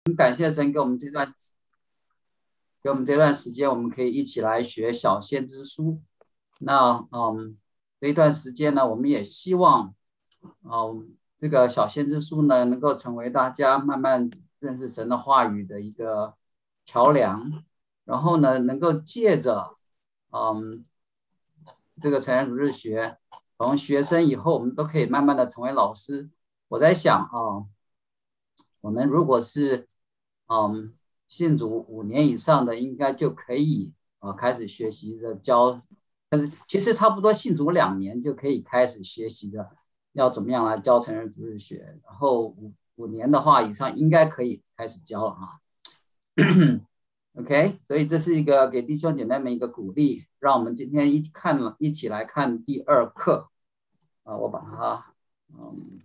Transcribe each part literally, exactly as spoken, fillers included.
很感谢神给我们这段给我们这段时间，我们可以一起来学小先知书。那嗯，这一段时间呢，我们也希望，嗯，这个小先知书呢，能够成为大家慢慢认识神的话语的一个桥梁。然后呢，能够借着嗯这个成人主日学，从学生以后，我们都可以慢慢的成为老师。我在想啊，我们如果是嗯信主五年以上的，应该就可以呃开始学习的教，但是其实差不多信主两年就可以开始学习的，要怎么样来教成人主日学，然后五五年的话以上应该可以开始教了啊。OK，所以这是一个给弟兄姐妹们一个鼓励，让我们今天一起看了一起来看第二课啊，我把它嗯。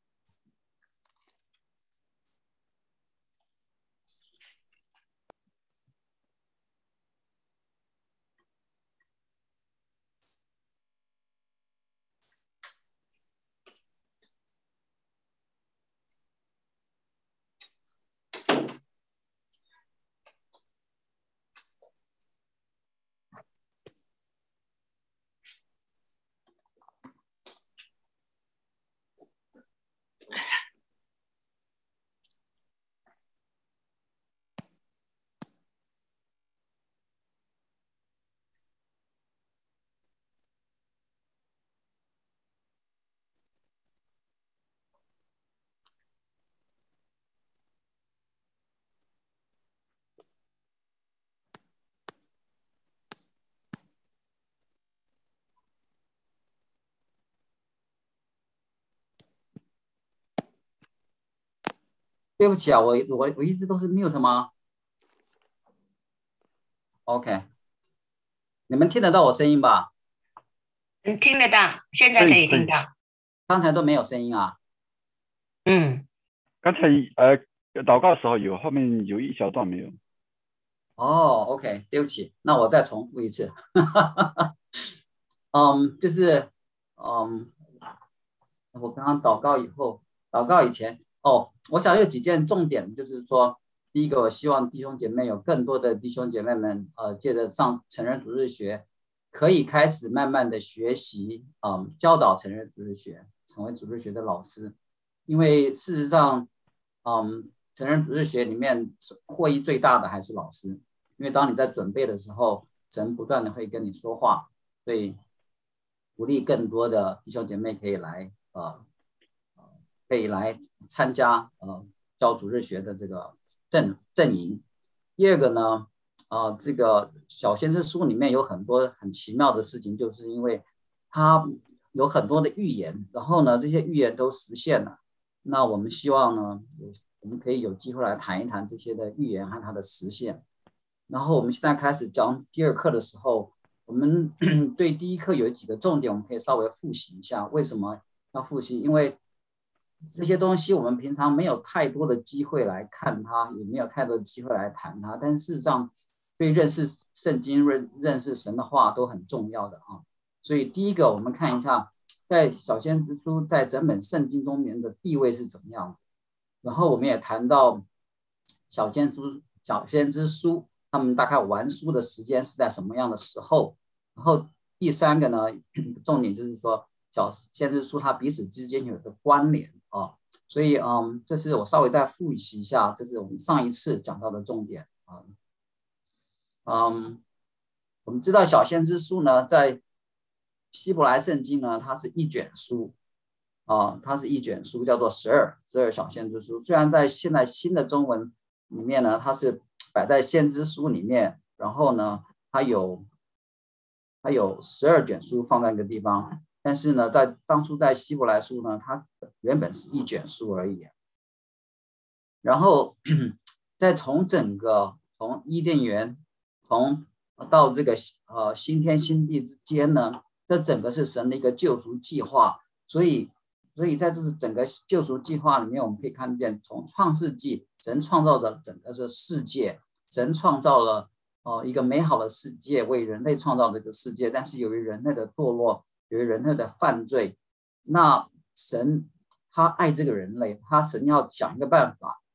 对不起啊，我我我一直都是 mute 吗？OK，你们听得到我声音吧？ 嗯，听得到，现在可可以可以， 以听到。 刚才都没有声音啊。 嗯， 刚才呃祷告的时候有，后面有一小段没有。 哦，OK，对不起，那我再重复一次。嗯，就是嗯，我刚刚祷告以后，祷告以前，哦，我想有几件重点，就是说，第一个，我希望弟兄姐妹有更多的弟兄姐妹们，呃，借着上成人主日学，可以开始慢慢的学习，嗯，教导成人主日学，成为主日学的老师，因为事实上，嗯，成人主日学里面获益最大的还是老师，因为当你在准备的时候，神不断的会跟你说话，所以鼓励更多的弟兄姐妹可以来呃可以来参加呃教主日学的这个阵阵营。第二个呢，呃，这个小先知书里面有很多很奇妙的事情，就是因为它有很多的预言，然后呢，这些预言都实现了。那我们希望呢，我们可以有机会来谈一谈这些的预言和它的实现。然后我们现在开始讲第二课的时候，我们对第一课有几个重点，我们可以稍微复习一下。为什么要复习？因为这些东西我们平常没有太多的机会来看它，也没有太多的机会来谈它。但是事实上，对认识圣经、认认识神的话都很重要的啊。所以第一个，我们看一下，在小先知书在整本圣经中面的地位是怎么样的。然后我们也谈到小先知小先知书，他们大概完书的时间是在什么样的时候？然后第三个呢，重点就是说小先知书它彼此之间有一个关联啊，所以嗯，这是我稍微再复习一下，这是我们上一次讲到的重点啊。嗯，我们知道小先知书呢，在希伯来圣经呢，它是一卷书啊，它是一卷书，叫做十二十二小先知书。虽然在现在新的中文里面呢，它是摆在先知书里面，然后呢，它有它有十二卷书放在一个地方，但是呢，在当初在希伯来书呢，它原本是一卷书而已。然后再从整个从伊甸园，从到这个呃新天新地之间呢，这整个是神的一个救赎计划。所以，所以在这是整个救赎计划里面，我们可以看见，从创世纪，神创造了整个的世界，神创造了呃一个美好的世界，为人类创造这个世界。但是由于人类的堕落，由于人类的犯罪，那神他爱这个人类，他神要想一个办法。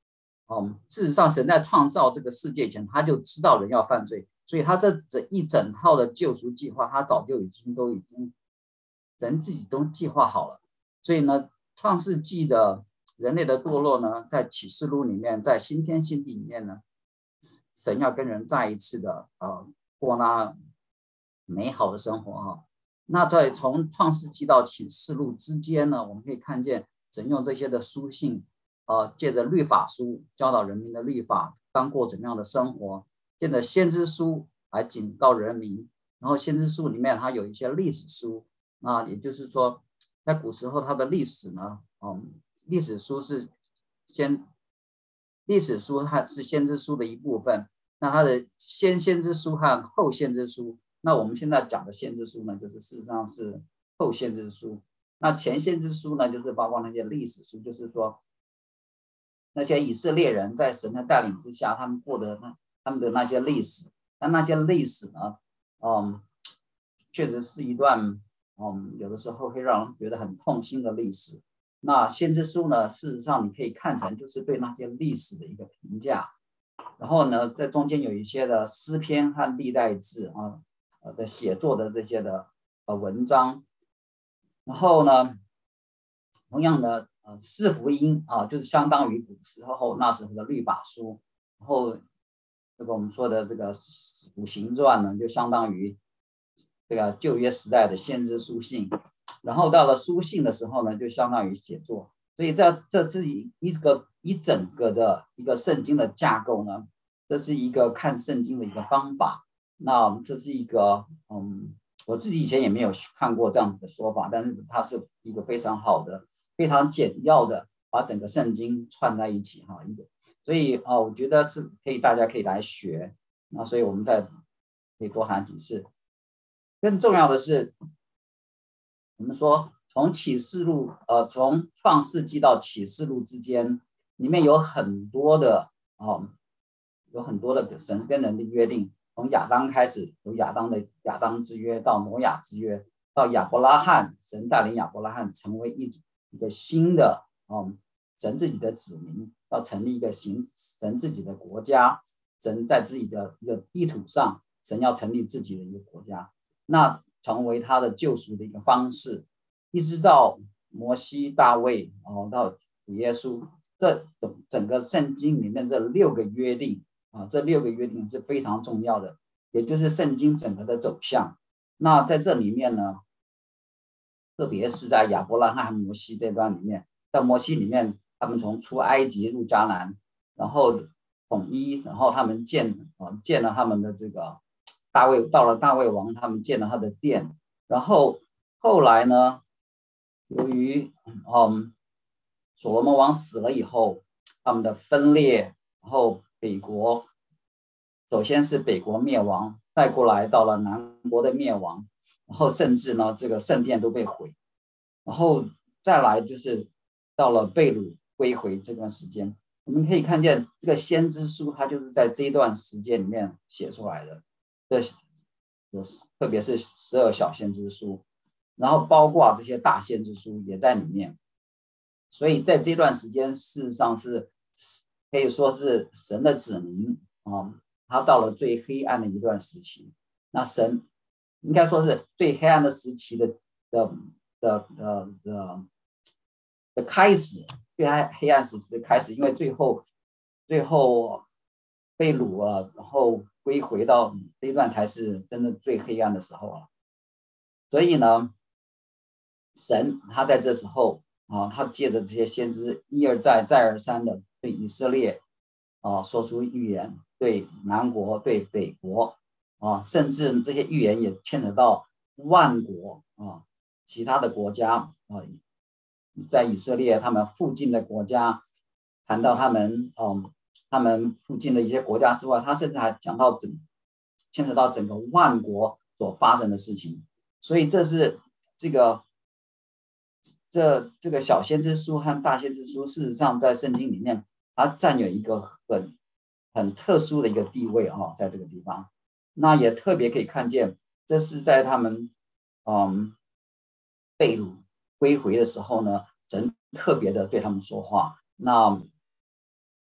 嗯，事实上神在创造这个世界前，他就知道人要犯罪，所以他这这一整套的救赎计划，他早就已经都已经人自己都计划好了。所以呢，创世纪的人类的堕落呢，在启示录里面，在新天新地里面呢，神要跟人再一次的呃过那美好的生活哈。那在从创世纪到启示录之间呢，我们可以看见神用这些的书信，呃，借着律法书教导人民的律法，当过怎么样的生活；借着先知书来警告人民，然后先知书里面它有一些历史书，那也就是说，在古时候它的历史呢，嗯，历史书是先历史书它是先知书的一部分，那它的先先知书和后先知书。那我们现在讲的先知书呢，就是事实上是后先知书。那前先知书呢，就是包括那些历史书，就是说那些以色列人在神的带领之下，他们过的那他们的那些历史。那那些历史呢，嗯，确实是一段，嗯，有的时候会让人觉得很痛心的历史。那先知书呢，事实上你可以看成就是对那些历史的一个评价。然后呢，在中间有一些的诗篇和历代志啊。呃的写作的这些的呃文章，然后呢，同样的呃四福音啊，就是相当于古时候那时候的律法书，然后这个我们说的这个五行传呢，就相当于这个旧约时代的先知书信，然后到了书信的时候呢，就相当于写作，所以这这是一一个一整个的一个圣经的架构呢，这是一个看圣经的一个方法。那这是一个，嗯，我自己以前也没有看过这样子的说法，但是它是一个非常好的、非常简要的把整个圣经串在一起哈，一个，所以啊、呃，我觉得这可以大家可以来学，那所以我们再可以多谈几次。更重要的是，我们说从启示录，呃，从创世纪到启示录之间，里面有很多的，哦，有很多的神跟人的约定。从亚当开始，有亚当的亚当之约，到挪亚之约，到亚伯拉罕，神带领亚伯拉罕成为一一个新的，嗯，神自己的子民，要成立一个行神自己的国家，神在自己的一个地土上，神要成立自己的一个国家，那成为他的救赎的一个方式，一直到摩西、大卫，哦，到主耶稣，这整整个圣经里面这六个约定。啊，这六个约定是非常重要的，也就是圣经整个的走向。那在这里面呢，特别是在亚伯拉罕和摩西这段里面，在摩西里面，他们从出埃及入迦南，然后统一，然后他们建啊建了他们的这个大卫，到了大卫王，他们建了他的殿，然后后来呢，由于嗯所罗门王死了以后，他们的分裂，然后北国首先是北国灭亡，再过来到了南国的灭亡，然后甚至呢这个圣殿都被毁，然后再来就是到了被掳归回这段时间，我们可以看见这个先知书它就是在这一段时间里面写出来的，这有特别是十二小先知书，然后包括这些大先知书也在里面，所以在这段时间事实上是可以说是神的子民啊，他到了最黑暗的一段时期，那神应该说是最黑暗的时期的的的的的的开始，最黑黑暗时期的开始，因为最后最后被掳了，然后归回到这一段才是真的最黑暗的时候了。所以呢，神他在这时候啊，他借着这些先知一而再再而三的对以色列啊说出预言，对南国对北国啊，甚至这些预言也牵扯到万国啊，其他的国家啊，在以色列他们附近的国家，谈到他们嗯他们附近的一些国家之外，他甚至还讲到整牵扯到整个万国所发生的事情，所以这是这个这这个小先知书和大先知书，事实上在圣经里面，它占有一个很很特殊的一个地位哈、哦，在这个地方，那也特别可以看见，这是在他们嗯被掳归回的时候呢，神特别的对他们说话。那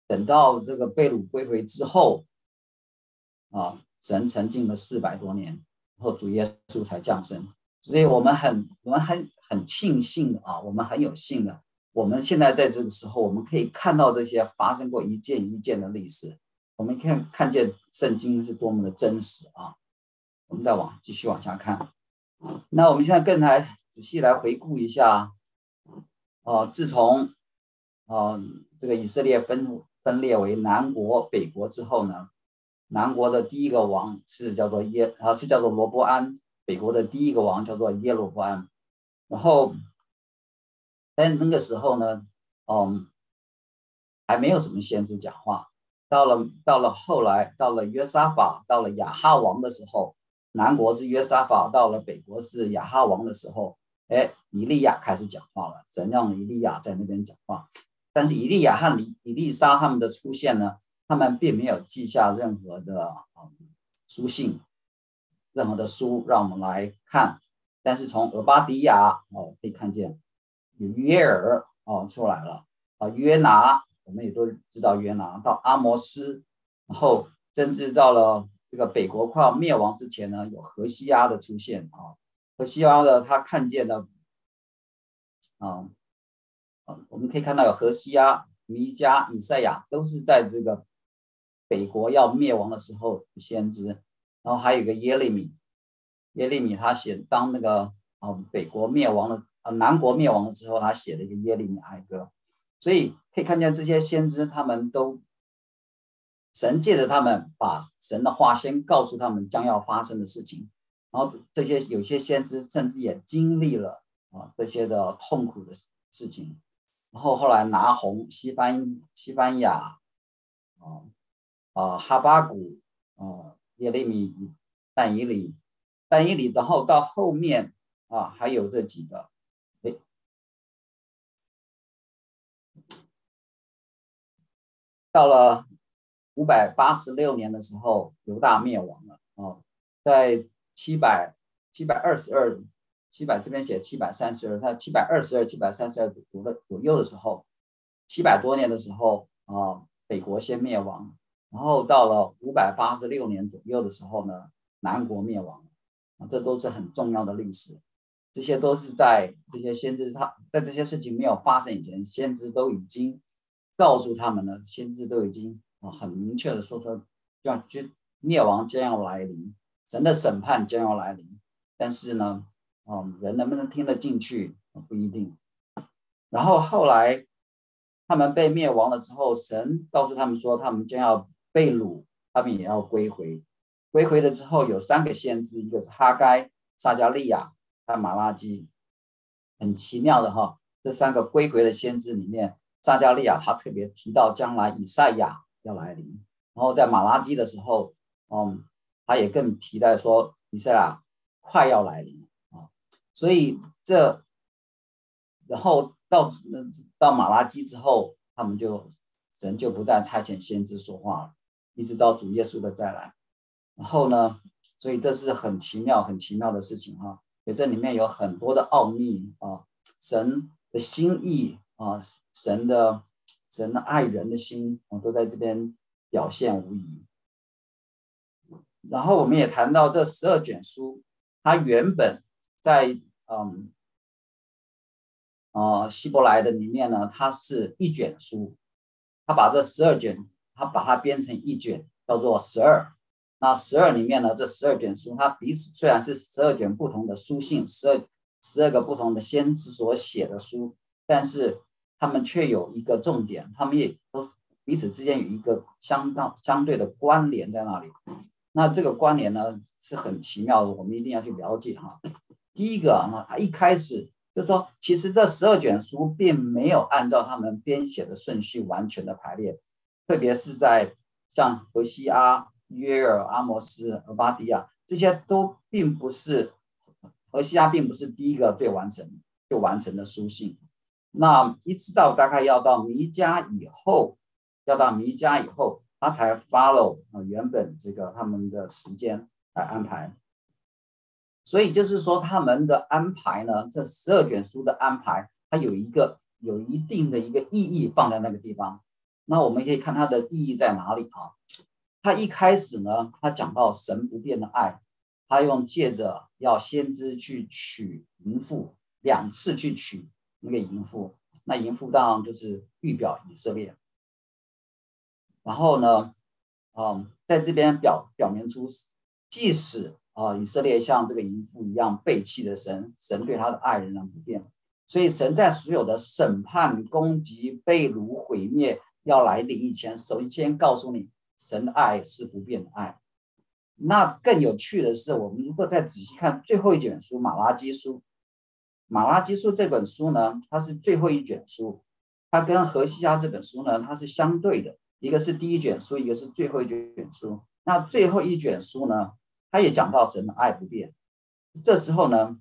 等到这个被掳归回之后啊，神沉浸了四百多年，然后主耶稣才降生。所以我们很我们很很庆幸的啊，我们很有幸的，我们现在在这个时候，我们可以看到这些发生过一件一件的历史，我们看看见圣经是多么的真实啊。我们再往继续往下看，那我们现在更来仔细来回顾一下，呃，自从呃这个以色列分分裂为南国北国之后呢，南国的第一个王是叫做耶啊是叫做罗波安，北国的第一个王叫做耶罗波安。然后在那个时候呢，嗯，还没有什么先知讲话。到了到了后来，到了约沙法，到了亚哈王的时候，南国是约沙法，到了北国是亚哈王的时候，哎，以利亚开始讲话了，神让以利亚在那边讲话。但是以利亚和以利沙他们的出现呢，他们并没有记下任何的、嗯、书信，任何的书让我们来看。但是从俄巴底亚哦可以看见有约尔哦出来了啊，约拿我们也都知道约拿，到阿摩斯，然后甚至到了这个北国快要灭亡之前呢，有何西阿的出现啊，何西阿的他看见了啊。我们可以看到有何西阿、弥迦、以赛亚都是在这个北国要灭亡的时候的先知，然后还有一个耶利米，耶利米他写当那个、呃、北国灭亡了、呃、南国灭亡了之后，他写了一个耶利米哀歌，所以可以看见这些先知他们都神借着他们把神的话先告诉他们将要发生的事情，然后这些有些先知甚至也经历了、呃、这些的痛苦的事情。然后后来拿红、西班西班牙、啊、呃、哈巴谷、呃、耶利米、但以理、但以理，然后到后面啊还有这几个，哎，到了五百八十六年的时候，犹大灭亡了啊，在七百七百二十二。七百这边写七百三十二，它七百二十二、七百三十二左右的时候，七百多年的时候啊，北国先灭亡，然后到了五百八十六年左右的时候呢，南国灭亡啊，这都是很重要的历史。这些都是在这些先知他在这些事情没有发生以前，先知都已经告诉他们了，先知都已经啊很明确的说出，就灭亡将要来临，神的审判将要来临，但是呢。嗯，人能不能听得进去不一定。然后后来他们被灭亡了之后，神告诉他们说，他们将要被掳，他们也要归回。归回了之后，有三个先知，一个是哈该、撒迦利亚和马拉基。很奇妙的哈，这三个归回的先知里面，撒迦利亚他特别提到将来以赛亚要来临，然后在马拉基的时候，嗯，他也更提到说以赛亚快要来临。所以这，然后到到马拉基之后，他们就神就不再差遣先知说话了，一直到主耶稣的再来。然后呢，所以这是很奇妙、很奇妙的事情哈。所以这里面有很多的奥秘啊，神的心意啊，神的神的爱人的心啊，都在这边表现无疑。然后我们也谈到这十二卷书，它原本在嗯，呃，希伯来的里面呢，它是一卷书，他把这十二卷，他把它编成一卷，叫做十二。那十二里面呢，这十二卷书，它彼此虽然是十二卷不同的书信，十二十二个不同的先知所写的书，但是他们却有一个重点，他们也都彼此之间有一个相当相对的关联在那里。那这个关联呢是很奇妙的，我们一定要去了解哈。第一个呢，他一开始就说，其实这十二卷书并没有按照他们编写的顺序完全的排列，特别是在像何西阿、约尔、阿摩斯、俄巴底亚这些都并不是，何西阿并不是第一个最完成就完成的书信。那一直到大概要到弥迦以后，要到弥迦以后，他才 follow 原本这个他们的时间来安排。所以就是说，他们的安排呢，这十二卷书的安排，它有一个有一定的一个意义放在那个地方。 那我们可以看它的意义在哪里啊？他一开始呢，他讲到神不变的爱，他用借着要先知去娶淫妇，两次去娶那个淫妇，那淫妇当然就是预表以色列。然后呢，嗯，在这边表表明出，即使啊、呃、以色列像这个淫妇一样背弃了神，神对他的爱仍然不变。所以神在所有的审判、攻击、被掳、毁灭要来临以前，首先告诉你，神的爱是不变的爱。那更有趣的是，我们如果再仔细看最后一卷书《马拉基书》，《马拉基书》这本书呢，它是最后一卷书，它跟何西阿这本书呢，它是相对的，一个是第一卷书，一个是最后一卷书。那最后一卷书呢，它也讲到神的爱不变。这时候呢，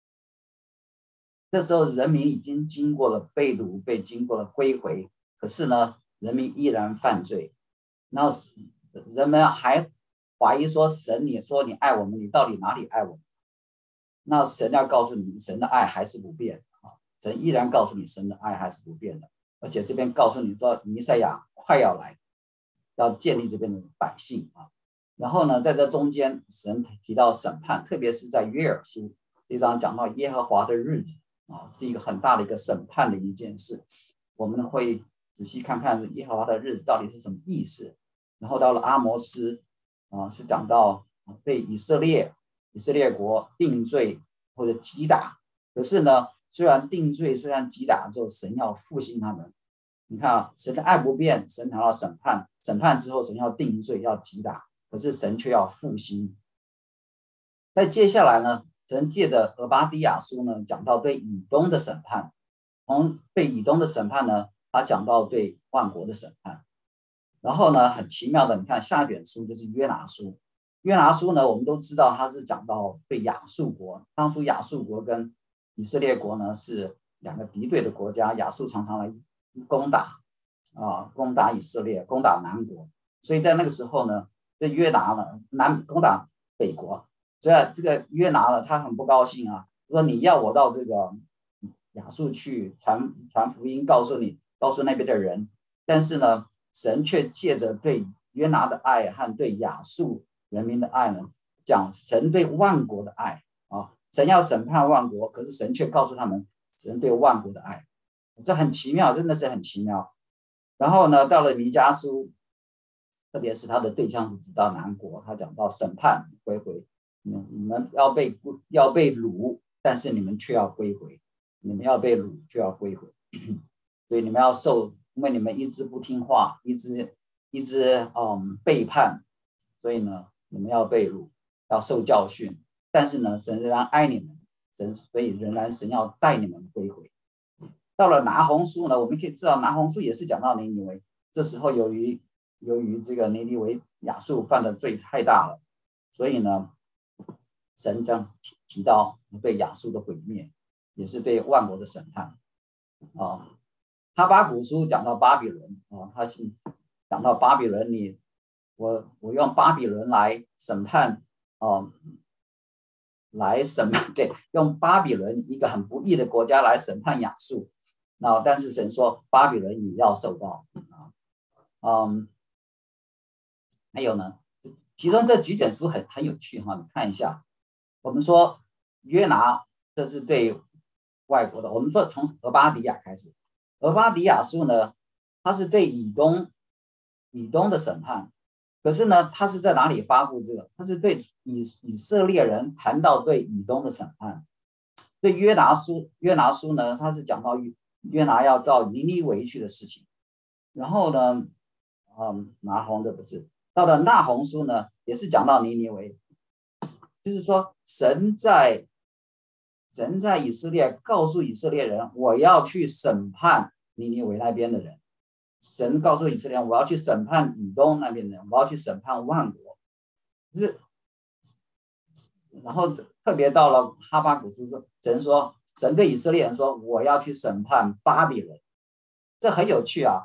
这时候人民已经经过了被掳，被经过了归回，可是呢，人民依然犯罪。然后人们还怀疑说，神，你说你爱我们，你到底哪里爱我们？那神要告诉你，神的爱还是不变啊！神依然告诉你，神的爱还是不变的。而且这边告诉你说，弥赛亚快要来，要建立这边的百姓啊。然后呢，在这中间，神提到审判，特别是在约珥书这章讲到耶和华的日子啊，是一个很大的一个审判的一件事。我们会仔细看看耶和华的日子到底是什么意思。然后到了阿摩斯啊，是讲到被以色列以色列国定罪或者击打。可是呢，虽然定罪，虽然击打之后，神要复兴他们。你看啊，神的爱不变，神谈到审判，审判之后，神要定罪，要击打，可是神却要复兴。在接下来呢，神借着俄巴底亚书呢，讲到对以东的审判，从对以东的审判呢，他讲到对万国的审判。然后呢，很奇妙的，你看下一卷书就是约拿书。约拿书呢，我们都知道它是讲到对亚述国。当初亚述国跟以色列国呢是两个敌对的国家，亚述常常来攻打啊，攻打以色列，攻打南国。所以在那个时候呢，这约拿呢南攻打北国，所以这个约拿呢他很不高兴啊，说你要我到这个亚述去传传福音，告诉你，告诉那边的人，但是呢，神却借着对约拿的爱和对亚述人民的爱呢，讲神对万国的爱啊，神要审判万国，可是神却告诉他们神对万国的爱，这很奇妙，真的是很奇妙。然后呢，到了弥迦书，特别是他的对象是指到南国，他讲到审判归回，你们要被要被掳，但是你们却要归回，你们要被掳就要归回，所以你们要受，因为你们一直不听话，一直一直嗯背叛，所以呢，你们要被掳，要受教训。但是呢，神仍然爱你们，神所以仍然神要带你们归回。到了拿红书呢，我们可以知道拿红书也是讲到尼尼微，这时候由于由于这个尼尼微亚述犯的罪太大了，所以呢，神将提到对亚述的毁灭，也是对万国的审判啊。哈巴谷书讲到巴比伦啊，他是讲到巴比伦，你我我用巴比伦来审判啊，来审判对，用巴比伦一个很不义的国家来审判亚述。那但是神说巴比伦也要受报啊，嗯，还有呢，其中这几卷书很很有趣哈，你看一下，我们说约拿这是对外国的，我们说从俄巴底亚开始，俄巴底亚书呢，它是对以东以东的审判，可是呢，它是在哪里发布这个？它是对以以色列人谈到对以东的审判。对约拿书约拿书呢，它是讲到约拿要到尼尼微去的事情，然后呢，嗯，拿红的不是到了那红书呢，也是讲到尼尼微，就是说神在神在以色列告诉以色列人，我要去审判尼尼微那边的人。神告诉以色列人，我要去审判以东那边的人，我要去审判万国。就是然后特别到了哈巴谷书说，神说，神对以色列人说，我要去审判巴比伦，这很有趣啊。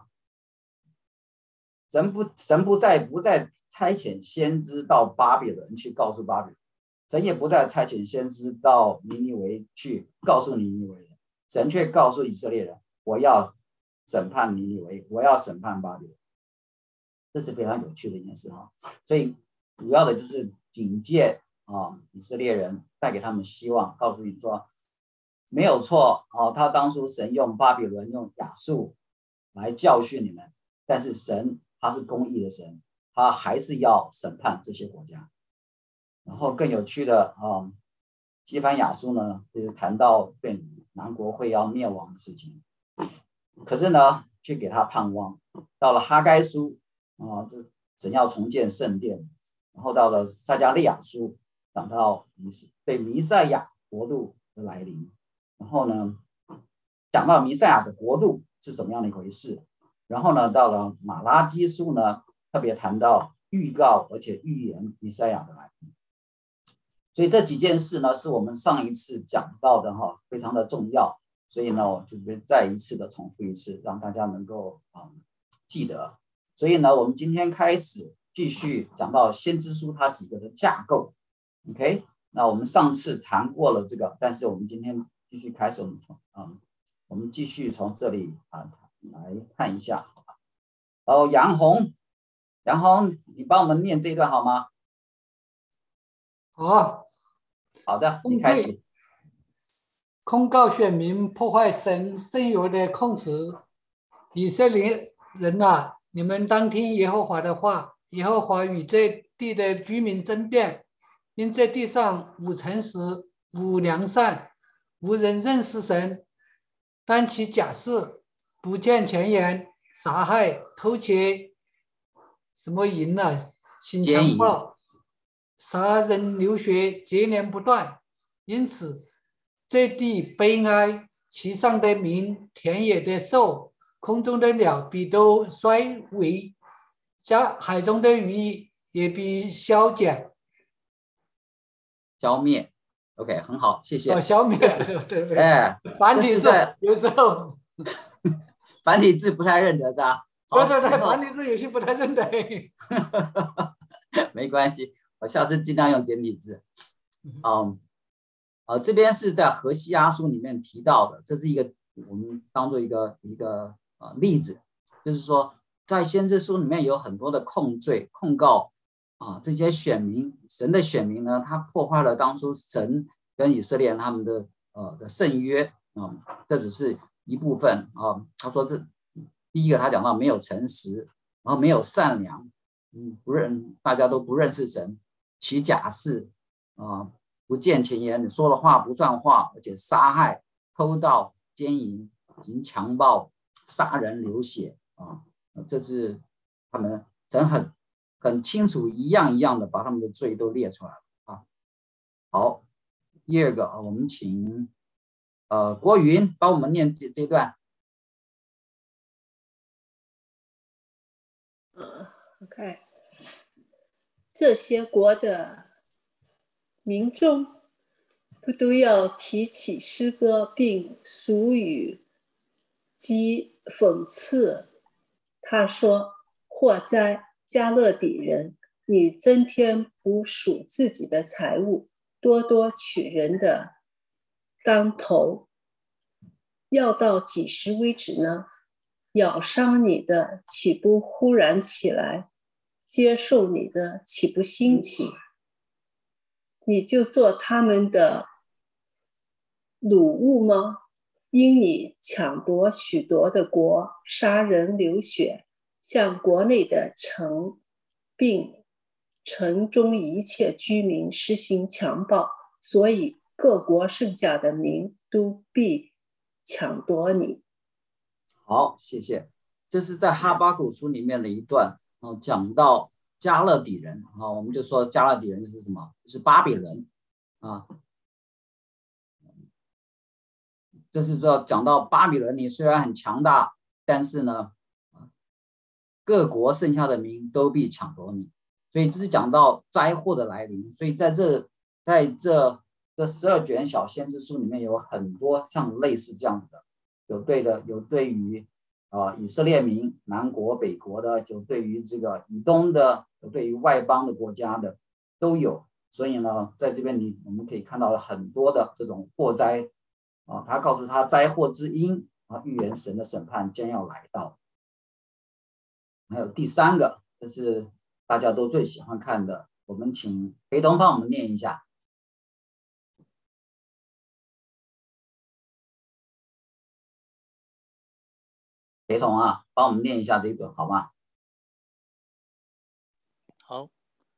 神不神不再不再差遣先知到巴比伦去告诉巴比伦，神也不再差遣先知到尼尼微去告诉尼尼微人，神却告诉以色列人，我要审判尼尼微，我要审判巴比伦。这是非常有趣的一件事哈。所以主要的就是警戒啊以色列人，带给他们希望，告诉你说没有错哦，他当初神用巴比伦用亚述来教训你们，但是神他是公义的神，他还是要审判这些国家。然后更有趣的啊，西番雅书呢，就是谈到对南国会要灭亡的事情，可是呢，却给他盼望。到了哈该书啊，这神要重建圣殿，然后到了撒迦利亚书，讲到对弥赛亚国度的来临，然后呢，讲到弥赛亚的国度是什么样的一回事，然后呢，到了马拉基书呢，特别谈到预告而且预言弥赛亚的来临。所以这几件事呢，是我们上一次讲到的哈，非常的重要。所以呢，我就再一次的重复一次，让大家能够啊、嗯、记得。所以呢，我们今天开始继续讲到先知书它几个的架构。OK， 那我们上次谈过了这个，但是我们今天继续开始，我们从啊、嗯，我们继续从这里啊来看一下。然后杨红，杨红，你帮我们念这一段好吗？ 好， 好的，你开始。 控告选民破坏神圣有的控词，以色列人啊，你们当听耶和华的话。耶和华与这地的居民争辩，因这地上无诚实，无良善，无人认识神，担起假誓，不见前言，杀害、偷窃，什么淫啊，行强暴，杀人流血，接连不断。因此这地悲哀，其上的民，田野的兽，空中的鸟必都衰微，加海中的鱼也必消减。 消灭 ，OK， 很好，谢谢。 哦，消灭， 对对，哎， 繁体字有时候繁体字不太认得是吧？ 对对对，繁体字有些不太认得。 没关系，我下次尽量用简体字。嗯，呃，这边是在何西阿书里面提到的，这是一个我们当做一个一个呃例子，就是说在先知书里面有很多的控罪控告啊，这些选民，神的选民呢，他破坏了当初神跟以色列人他们的呃的圣约啊、嗯，这只是一部分啊。他说这第一个他讲到没有诚实，然后没有善良，嗯，不认大家都不认识神，起假誓啊。不见前言，你说了话不算话，而且杀害、偷盗、奸淫、行强暴、杀人流血啊，这是他们神很很清楚，一样一样的把他们的罪都列出来了啊。好，第二个，我们请呃国云帮我们念这这段。 嗯 ，OK， 这些国的民众不都要提起诗歌，并俗语及讽刺。他说：“祸哉，加勒底人！你增添不属自己的财物，多多取人的当头。要到几时为止呢？咬伤你的，岂不忽然起来？接受你的，岂不兴起？你就做他们的掳物吗？因你抢夺许多的国，杀人流血，向国内的城并城中一切居民实行强暴，所以各国剩下的民都必抢夺你。” 好，谢谢。这是在哈巴谷书里面的一段，哦，讲到加勒底人啊，我们就说加勒底人就是什么？是巴比伦啊。就是说讲到巴比伦，你虽然很强大，但是呢，各国剩下的民都必抢夺你。所以这是讲到灾祸的来临。所以在这在这这十二卷小先知书里面有很多像类似这样子的。有对的，有对于啊、呃、以色列民南国北国的，有对于这个以东的，有对于外邦的国家的都有。所以呢，在这边你我们可以看到很多的这种祸灾啊，他告诉他灾祸之因啊，预言神的审判将要来到。还有第三个，这是大家都最喜欢看的，我们请裴东帮我们念一下。裴同啊，帮我们念一下这个好吗？ 好。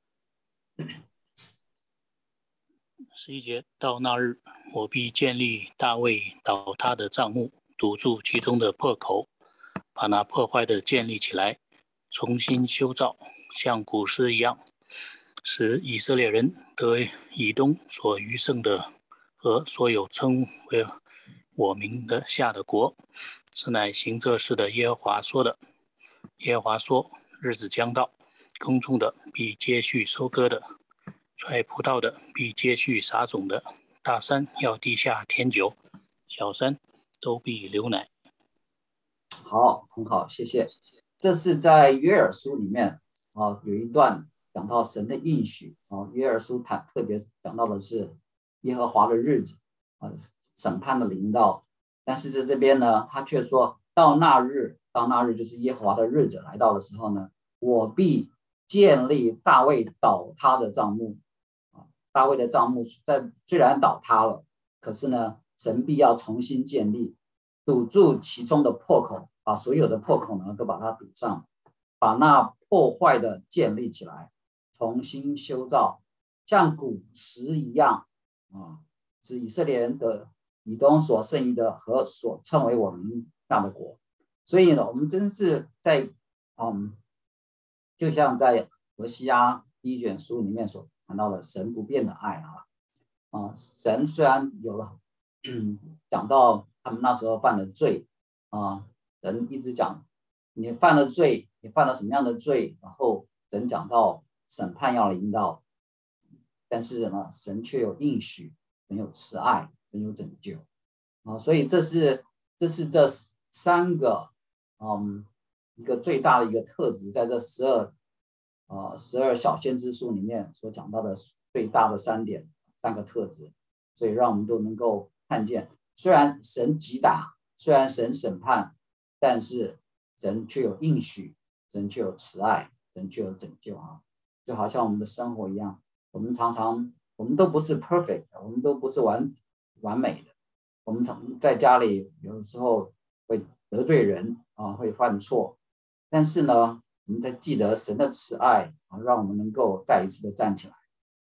十一节，到那日，我必建立大卫倒塌的帐幕，堵住其中的破口，把那破坏的建立起来，重新修造，像古时一样，使以色列人得以东所余剩的和所有称为我名的下的国。是乃行这事的耶和华说的。耶和华说，日子将到，耕种的必接续收割的，采葡萄的必接续撒种的，大山要地下甜酒，小山都必流奶。 好，很好，谢谢。这是在约珥书里面啊，有一段讲到神的应许啊。约珥书谈特别讲到的是耶和华的日子啊，审判的临到。但是在这边呢，他却说到那日，到那日就是耶和华的日子来到的时候呢，我必建立大卫倒塌的帐幕啊。大卫的帐幕在虽然倒塌了，可是呢，神必要重新建立，堵住其中的破口，把所有的破口呢都把它堵上，把那破坏的建立起来，重新修造，像古时一样啊，使以色列人的以东所剩余的和所称为我名下的国。所以呢，我们真是在嗯，就像在何西阿第一卷书里面所谈到的神不变的爱啊啊，神虽然有了嗯讲到他们那时候犯的罪啊，人一直讲你犯了罪，你犯了什么样的罪，然后人讲到审判要临到，但是呢，神却有应许，神有慈爱，神有拯救啊，所以这是这是这三个嗯一个最大的一个特质，在这十二呃十二小先知书里面所讲到的最大的三点三个特质，所以让我们都能够看见，虽然神击打，虽然神审判，但是神却有应许，神却有慈爱，神却有拯救啊！就好像我们的生活一样，我们常常我们都不是 perfect， 我们都不是完完美的，我们常在家里有时候会得罪人啊，会犯错，但是呢，我们在记得神的慈爱啊，让我们能够再一次的站起来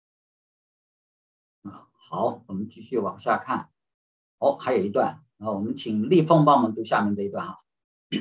啊。好，我们继续往下看。哦，还有一段，然后我们请立凤帮我们读下面这一段哈。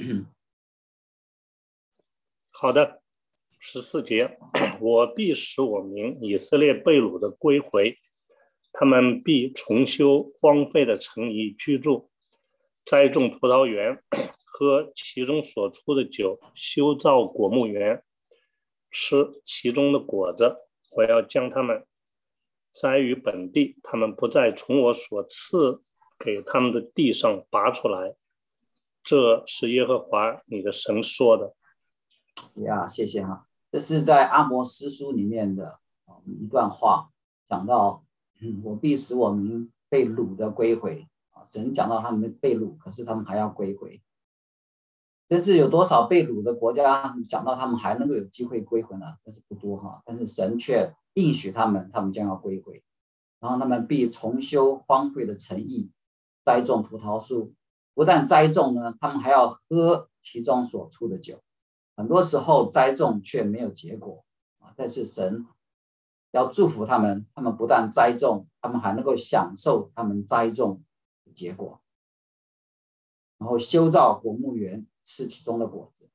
好的，十四节，我必使我民以色列被掳的归回，他们必重修荒废的城邑居住，栽种葡萄园，喝其中所出的酒，修造果木园，吃其中的果子。我要将他们栽于本地，他们不再从我所赐给他们的地上拔出来。这是耶和华你的神说的。 呀，谢谢哈，这是在阿摩司书里面的一段话，讲到，嗯，我必使我民被掳的归回啊。神讲到他们被掳，可是他们还要归回。但是有多少被掳的国家讲到他们还能够有机会归回呢？但是不多哈。但是神却应许他们，他们将要归回，然后他们必重修荒废的城邑，栽种葡萄树。不但栽种呢，他们还要喝其中所出的酒。很多时候栽种却没有结果啊，但是神要祝福他们，他们不但栽种，他们还能够享受他们栽种的结果，然后修造果木园，吃其中的果子，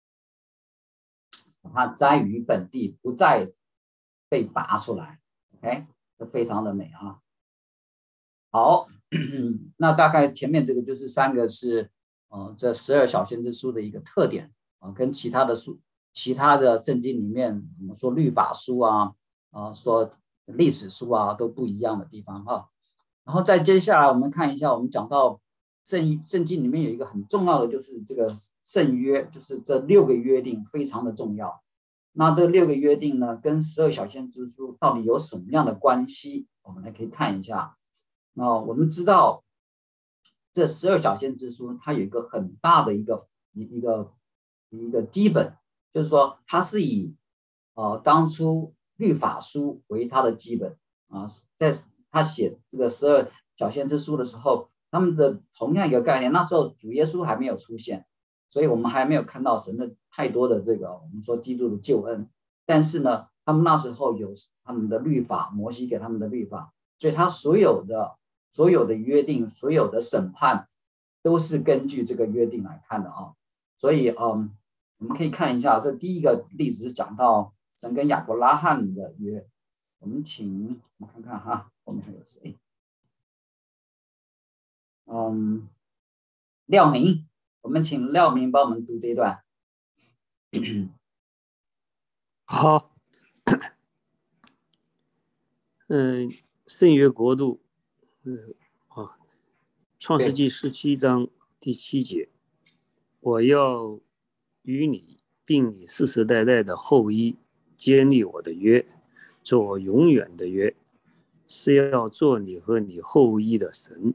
把它栽于本地，不再被拔出来。OK， 这非常的美啊。好，那大概前面这个就是三个是呃这十二小先知书的一个特点。啊，跟其他的书、其他的圣经里面，我们说律法书啊，啊，说历史书啊，都不一样的地方哈。然后再接下来，我们看一下，我们讲到圣圣经里面有一个很重要的，就是这个圣约，就是这六个约定非常的重要。那这六个约定呢，跟十二小先知书到底有什么样的关系？我们来可以看一下。那我们知道， 这十二小先知书它有一个很大的一个一一个一个基本，就是说它是以呃当初律法书为它的基本啊，在他写这个十二小先知书的时候，他们的同样一个概念，那时候主耶稣还没有出现，所以我们还没有看到神的太多的这个我们说基督的救恩，但是呢，他们那时候有他们的律法，摩西给他们的律法，所以他所有的所有的约定，所有的审判都是根据这个约定来看的啊。所以嗯，我们可以看一下，这第一个例子是讲到神跟亚伯拉罕的约。我们请我们看看哈，后面还有谁？嗯，廖明，我们请廖明帮我们读这一段。 好，嗯，圣约国度，嗯，啊，创世纪十七章第七节，我要与你并你世世代代的后裔坚立我的约，做永远的约，是要做你和你后裔的神。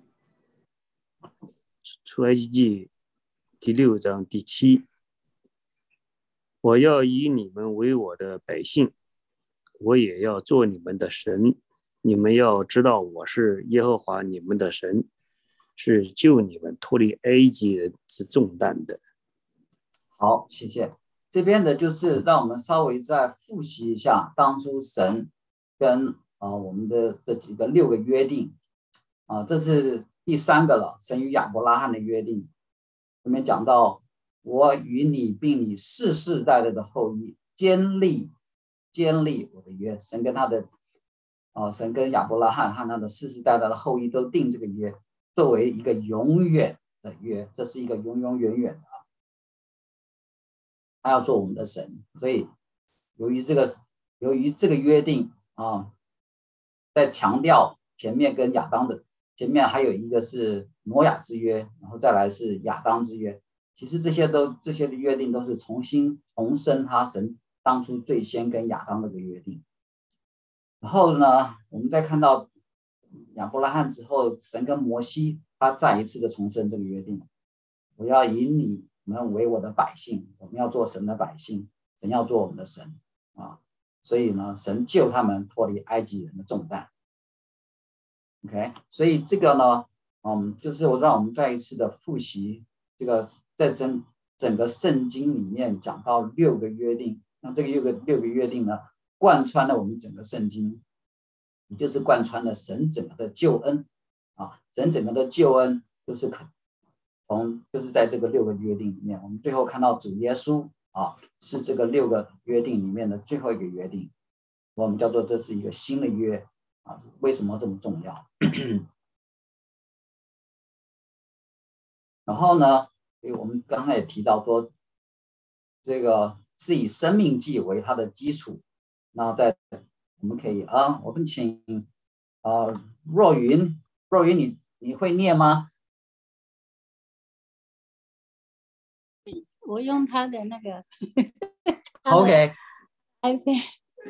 出埃及记第六章第七，我要以你们为我的百姓，我也要做你们的神，你们要知道我是耶和华你们的神，是救你们脱离埃及人之重担的。 好，谢谢。这边的就是让我们稍微再复习一下当初神跟呃我们的这几个六个约定啊、呃，这是第三个了，神与亚伯拉罕的约定。里面讲到，我与你并你世世代代的后裔坚立坚立我的约。神跟他的啊、呃，神跟亚伯拉罕和他的世世代代的后裔都定这个约，作为一个永远的约，这是一个永永远远的。他要做我们的神，所以由于这个由于这个约定啊，在强调前面跟亚当的前面还有一个是挪亚之约，然后再来是亚当之约。其实这些都这些的约定都是重新重申他神当初最先跟亚当那个约定。然后呢，我们再看到亚伯拉罕之后，神跟摩西他再一次的重申这个约定，我要以你们为我的百姓，我们要做神的百姓，神要做我们的神啊！所以呢，神救他们脱离埃及人的重担。OK， 所以这个呢，嗯，就是我让我们再一次的复习这个，在整整个圣经里面讲到六个约定，那这个六个六个约定呢，贯穿了我们整个圣经，也就是贯穿了神整个的救恩啊，神整个的救恩就是可。从就是在这个六个约定里面，我们最后看到主耶稣啊，是这个六个约定里面的最后一个约定，我们叫做这是一个新的约啊。为什么这么重要？然后呢，我们刚才也提到说，这个是以生命记为它的基础。那在我们可以啊，我们请啊若云，若云你你会念吗？ 我用他的那个 ，OK， iPad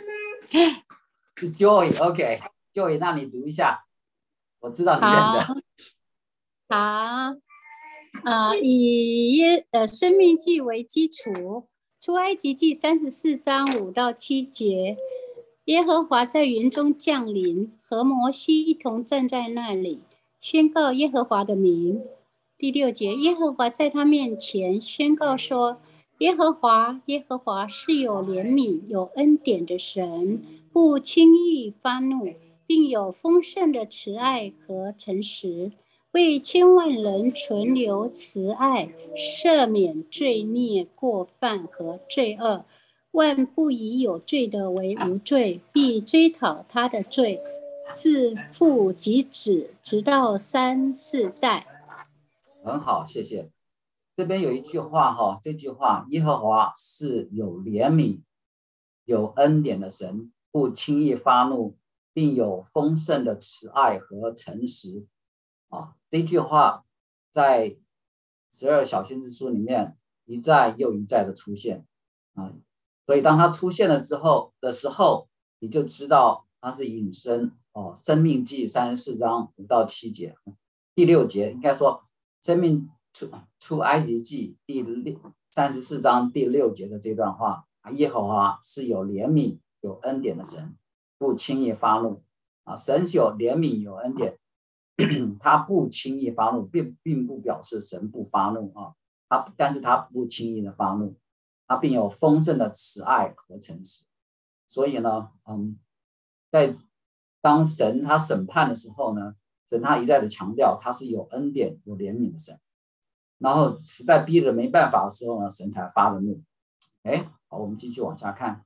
Joy， OK， Joy， 那你读一下，我知道你认的。 好，啊、呃，以耶呃生命记为基础，出埃及记三十四章五到七节，耶和华在云中降临，和摩西一同站在那里，宣告耶和华的名。第六节，耶和华在他面前宣告说：耶和华，耶和华是有怜悯、有恩典的神，不轻易发怒，并有丰盛的慈爱和诚实，为千万人存留慈爱，赦免罪孽、过犯和罪恶。万不以有罪的为无罪，必追讨他的罪，自父及子，直到三四代。 很好，谢谢。这边有一句话哈，这句话，耶和华是有怜悯、有恩典的神，不轻易发怒，并有丰盛的慈爱和诚实。啊，这句话在十二小先知书里面一再又一再的出现啊，所以当它出现了之后的时候，你就知道它是引申哦，《生命记》三十四章五到七节，第六节应该说。 生命出出埃及记第六三十四章第六节的这段话，耶和华是有怜悯有恩典的神，不轻易发怒啊。神是有怜悯有恩典，他不轻易发怒，并并不表示神不发怒啊，他但是他不轻易的发怒，他并有丰盛的慈爱和诚实。所以呢，嗯，在当神他审判的时候呢，神他一再的强调他是有恩典有怜悯的神，然后实在逼得没办法的时候呢，神才发了怒。哎，好，我们继续往下看。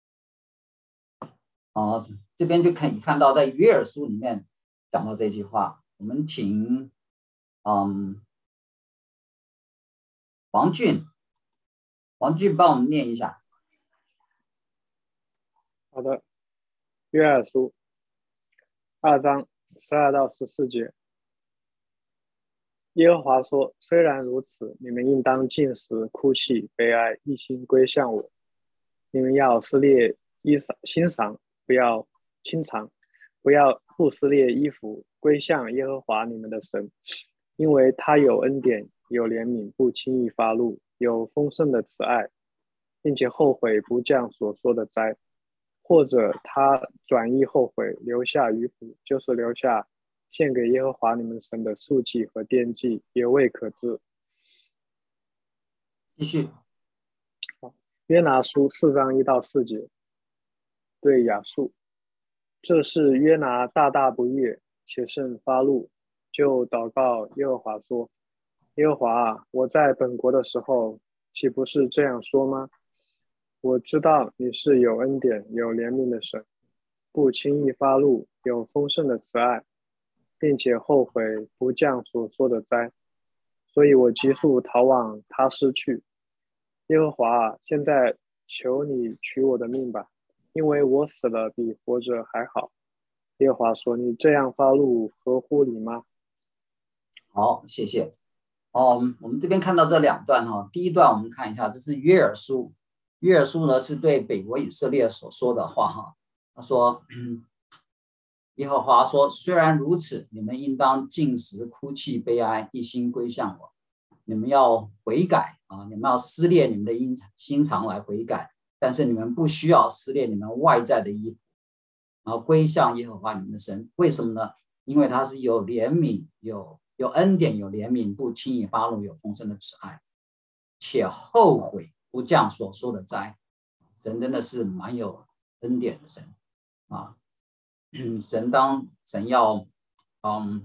哦，这边就可以看到在约珥书里面讲到这句话。我们请嗯王俊，王俊帮我们念一下。 好的，约珥书二章十二到十四节。耶和华说：虽然如此，你们应当禁食、哭泣、悲哀，一心归向我。你们要撕裂衣裳欣赏，不要清尝，不要不撕裂衣服，归向耶和华你们的神，因为他有恩典，有怜悯，不轻易发怒，有丰盛的慈爱，并且后悔不降所说的灾。或者他转意后悔，留下余福，就是留下献给耶和华你们神的素祭和奠祭，也未可知。 继续。 约拿书四章一到四节，对亚述，这是约拿大大不悦，且甚发怒，就祷告耶和华说：耶和华啊，我在本国的时候，岂不是这样说吗？我知道你是有恩典有怜悯的神，不轻易发怒，有丰盛的慈爱，并且后悔不降所说的灾，所以我急速逃往他施去。耶和华啊，现在求你取我的命吧，因为我死了比活着还好。耶和华说：你这样发怒合乎理吗？ 好，谢谢。哦，我们这边看到这两段哈，第一段我们看一下，这是约珥书。约珥书呢是对北国以色列所说的话哈，他说，嗯，耶和华说：虽然如此，你们应当禁食、哭泣、悲哀，一心归向我。你们要悔改啊，你们要撕裂你们的心肠来悔改，但是你们不需要撕裂你们外在的衣服，然后归向耶和华你们的神。为什么呢？因为他是有怜悯、有有恩典、有怜悯，不轻易发怒，有丰盛的慈爱，且后悔不降所说的灾。神真的是蛮有恩典的神啊！神当神要，嗯，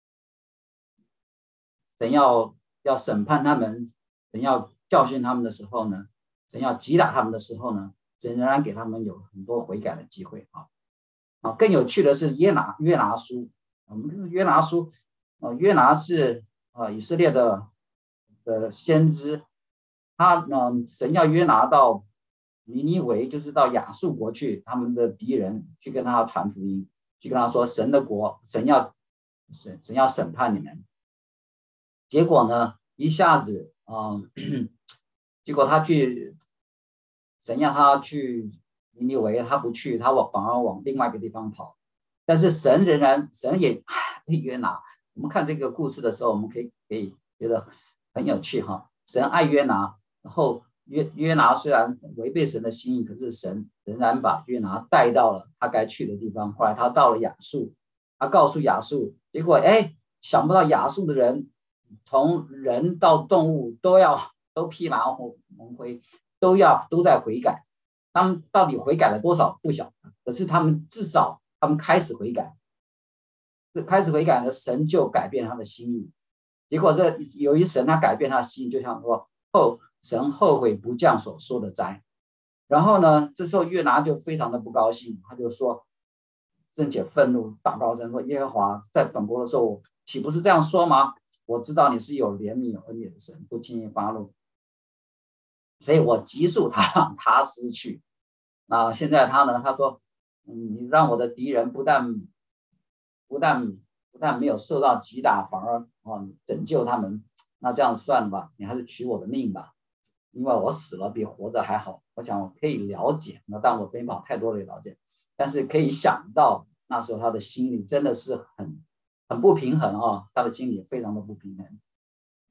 神要要审判他们，神要教训他们的时候呢，神要击打他们的时候呢，神仍然给他们有很多悔改的机会啊！啊，更有趣的是约拿约拿书，我们约拿书，呃，约拿是呃以色列的的先知。他呢，神要约拿到尼尼微，就是到亚述国去，他们的敌人去跟他传福音，去跟他说神的国，神要神神要审判你们。结果呢，一下子啊、嗯，结果他去，神让他去尼尼微，他不去，他往反而往另外一个地方跑。但是神仍然，神也约拿。我们看这个故事的时候，我们可以可以觉得很有趣哈。神爱约拿。然后约约拿虽然违背神的心意，可是神仍然把约拿带到了他该去的地方。后来他到了亚述，他告诉亚述，结果哎，想不到亚述的人从人到动物都要都披麻蒙灰，都要都在悔改。他们到底悔改了多少不晓得，可是他们至少他们开始悔改，开始悔改了，神就改变他的心意。结果这由于神他改变他的心意，就像说后。神后悔不降所说的灾，然后呢，这时候约拿就非常的不高兴，他就说，甚且愤怒，祷告神说：耶和华在本国的时候，岂不是这样说吗？我知道你是有怜悯有恩典的神，不轻易发怒，所以我急速他让他失去。那现在他呢？他说，嗯，你让我的敌人不但不但不但没有受到击打，反而啊拯救他们。那这样算了吧，你还是取我的命吧。因为我死了比活着还好。我想我可以了解，那但我没把太多的了解，但是可以想到那时候他的心里真的是很很不平衡啊，他的心里非常的不平衡。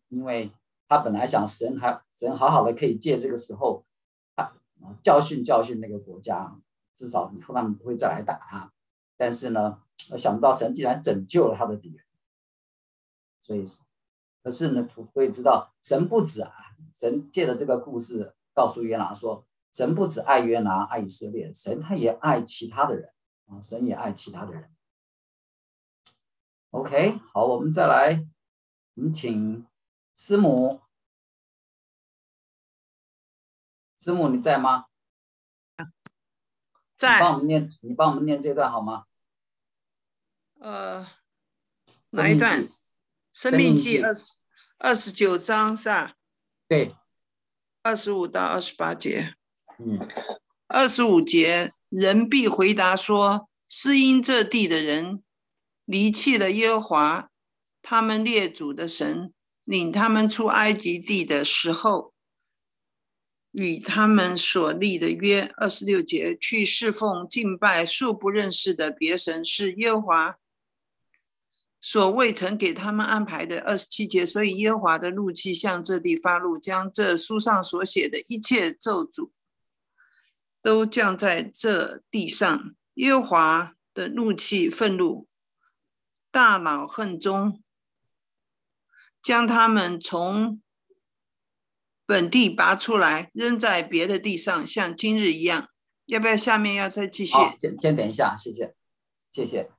因为他本来想神还神好好的可以借这个时候啊教训教训那个国家，至少以后他们不会再来打他。但是呢，想不到神竟然拯救了他的敌人，所以可是呢，所以知道神不止啊，神借着这个故事告诉约拿说，神不止爱约拿爱以色列，神他也爱其他的人啊，神也爱其他的人。OK， 好，我们再来，我们请师母，师母你在吗？ 在。 你帮我们念，你帮我们念这段好吗？ 呃，哪一段？生命记二十二十九章是吧？ 对。 二十五到二十八节。 嗯。 二十五节，人必回答说：是因这地的人离弃了耶和华他们列祖的神，领他们出埃及地的时候与他们所立的约。二十六节，去侍奉敬拜素不认识的别神，是耶和华所未曾给他们安排的。二十七节，所以耶和华的怒气向这地发怒，将这书上所写的一切咒诅都降在这地上。耶和华的怒气愤怒，大恼恨中，将他们从本地拔出来，扔在别的地上，像今日一样。要不要下面要再继续？ 好，先先等一下，谢谢，谢谢。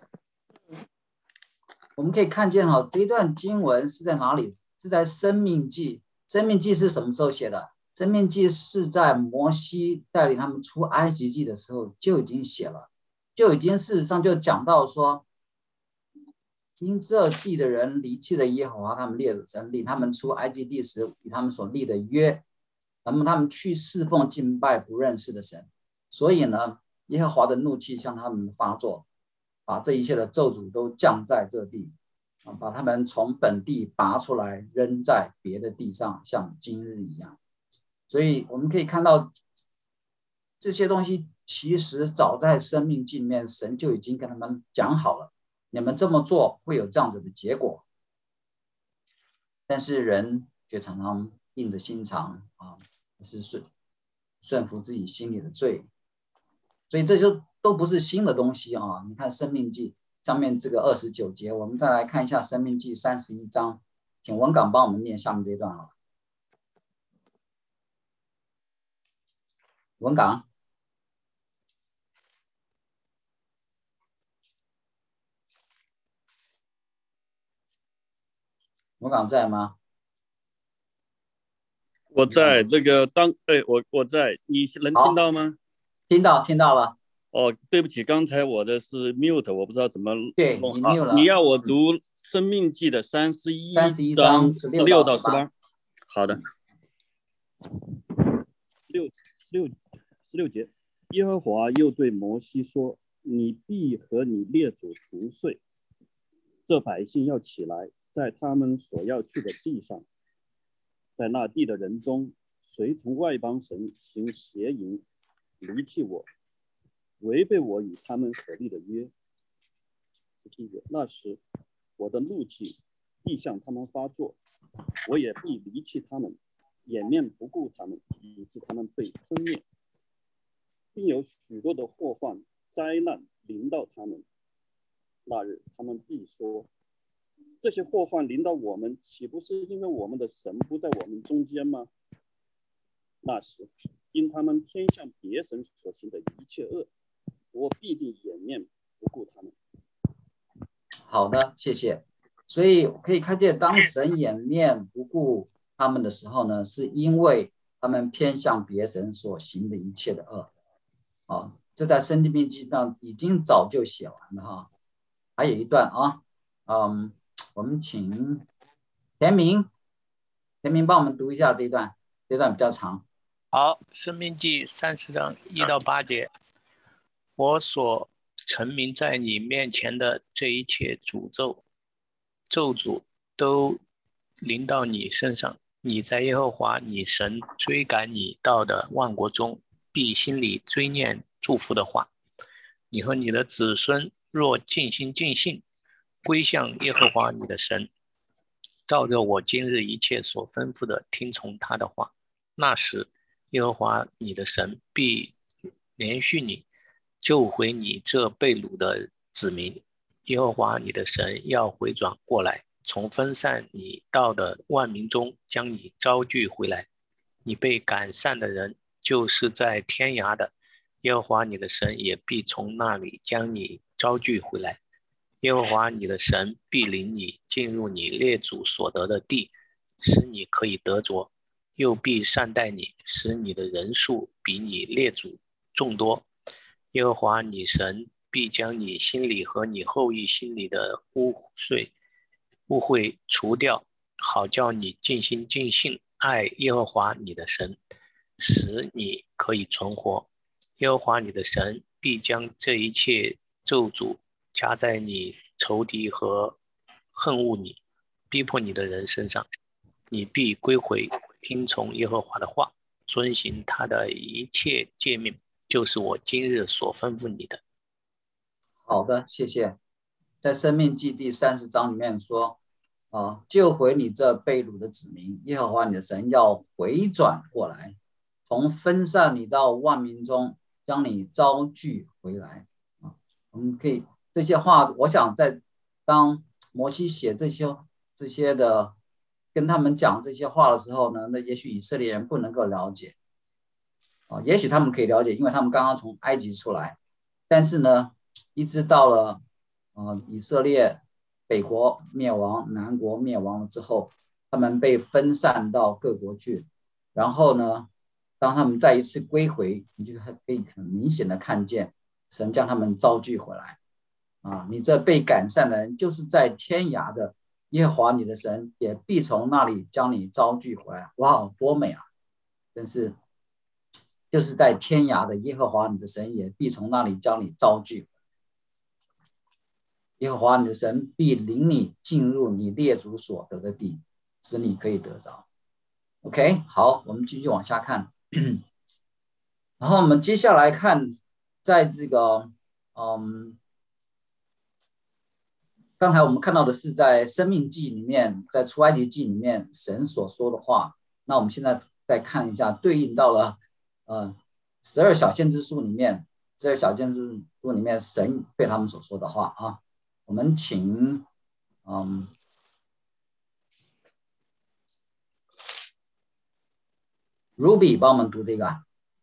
我们可以看见哈，这一段经文是在哪里？是在申命记。申命记是什么时候写的？申命记是在摩西带领他们出埃及记的时候就已经写了，就已经事实上就讲到说，因这地的人离弃了耶和华他们列祖神，领他们出埃及地时与他们所立的约，那么他们去侍奉敬拜不认识的神，所以呢，耶和华的怒气向他们发作，把这一切的咒诅都降在这地，把他们从本地拔出来，扔在别的地上，像今日一样。所以我们可以看到这些东西其实早在生命记里面神就已经跟他们讲好了，你们这么做会有这样子的结果，但是人却常常硬着心肠啊，是顺顺服自己心里的罪，所以这就都不是新的东西啊。你看生命记上面这个二十九节，我们再来看一下生命记三十一章，请文港帮我们念下面这一段好了。文港，文港在吗？ 我在这个当哎，我我在，你能听到吗？ 听到，听到了。 哦，对不起，刚才我的是 mute， 我不知道怎么对，你 mute 了。 你要我读《生命记》的三十一章十六到十八。好的。十六十六十六节，耶和华又对摩西说：“你必和你列祖同睡，这百姓要起来，在他们所要去的地上，在那地的人中，随从外邦神行邪淫，离弃我，违背我与他们所立的约。那时，我的怒气必向他们发作，我也必离弃他们，掩面不顾他们，以致他们被吞灭，并有许多的祸患灾难临到他们。那日，他们必说：这些祸患临到我们，岂不是因为我们的神不在我们中间吗？那时，因他们偏向别神所行的一切恶，我必定掩面不顾他们。 好的，谢谢。所以可以看见，当神掩面不顾他们的时候呢，是因为他们偏向别神所行的一切的恶。啊，这在申命记上已经早就写完了哈。还有一段啊，嗯，我们请田明，田明帮我们读一下这一段，这段比较长。 好，申命记三十章一到八节，我所陈明在你面前的这一切诅咒、咒诅都临到你身上。你在耶和华你神追赶你到的万国中，必心里追念祝福的话。你和你的子孙若尽心尽性归向耶和华你的神， 照着我今日一切所吩咐的听从他的话，那时耶和华你的神必连续你，救回你这被掳的子民。耶和华你的神要回转过来，从分散你到的万民中将你招聚回来。你被赶散的人，就是在天涯的，耶和华你的神也必从那里将你招聚回来。耶和华你的神必领你进入你列祖所得的地，使你可以得着，又必善待你，使你的人数比你列祖众多。耶和华你神必将你心里和你后裔心里的污秽污秽除掉，好叫你尽心尽性爱耶和华你的神，使你可以存活。耶和华你的神必将这一切咒诅加在你仇敌和恨恶你逼迫你的人身上，你必归回听从耶和华的话，遵行他的一切诫命，就是我今日所吩咐你的。 好的，谢谢。在申命记第三十章里面说，啊，救回你这被掳的子民，耶和华你的神要回转过来，从分散你到万民中将你招聚回来。啊，我们可以这些话，我想在当摩西写这些这些的跟他们讲这些话的时候呢，那也许以色列人不能够了解，啊，也许他们可以了解，因为他们刚刚从埃及出来，但是呢，一直到了呃以色列北国灭亡，南国灭亡了之后，他们被分散到各国去，然后呢，当他们再一次归回，你就可以很明显的看见神将他们招聚回来。啊，你这被赶散的人，就是在天涯的耶和华你的神也必从那里将你招聚回来。哇，多美啊！真是，就是在天涯的耶和华你的神也必从那里将你招聚回来。耶和华你的神必领你进入你列祖所得的地，使你可以得着。OK， 好，我们继续往下看。然后我们接下来看，在这个嗯。刚才我们看到的是在申命记里面，在出埃及记里面神所说的话。那我们现在再看一下，对应到了呃十二小先知书里面，十二小先知书里面神对他们所说的话啊。我们请嗯 Ruby 帮我们读这个，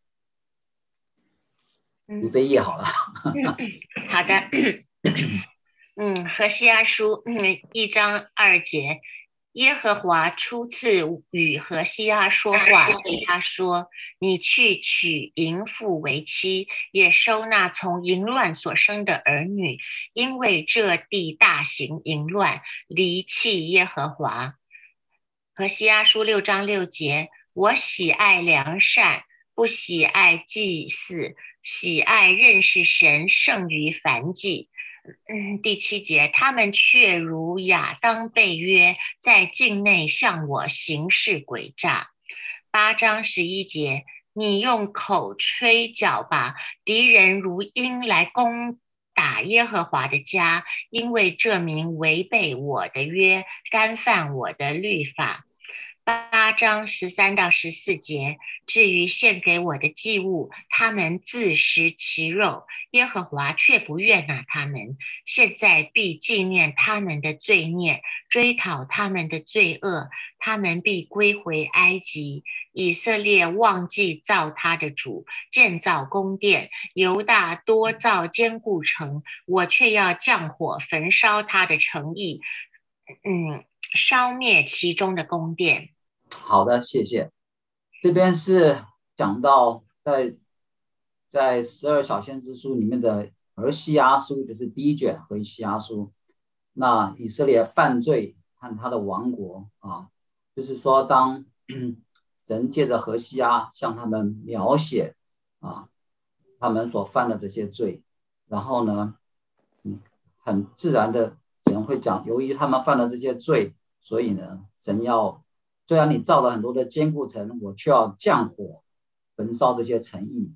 读这一页好了。 好的。嗯，何西阿书嗯一章二节，耶和华初次与何西阿说话，对他说：“你去娶淫妇为妻，也收纳从淫乱所生的儿女，因为这地大行淫乱，离弃耶和华。”何西阿书六章六节，我喜爱良善，不喜爱祭祀，喜爱认识神胜于燔祭。嗯，第七节，他们却如亚当被约，在境内向我行事诡诈。八章十一节，你用口吹角吧，敌人如鹰来攻打耶和华的家，因为这民违背我的约，干犯我的律法。八章十三到十四节，至于献给我的祭物，他们自食其肉，耶和华却不悦纳他们。现在必纪念他们的罪孽，追讨他们的罪恶，他们必归回埃及。以色列忘记造他的主，建造宫殿，犹大多造坚固城，我却要降火焚烧他的城邑，嗯，烧灭其中的宫殿。 好的，谢谢。这边是讲到在在十二小先知书里面的何西阿书，就是第一卷何西阿书。那以色列犯罪和他的王国啊，就是说当神借着何西阿向他们描写啊他们所犯的这些罪，然后呢，嗯，很自然的神会讲，由于他们犯了这些罪，所以呢，神要。虽然你造了很多的坚固城，我却要降火焚烧这些城邑。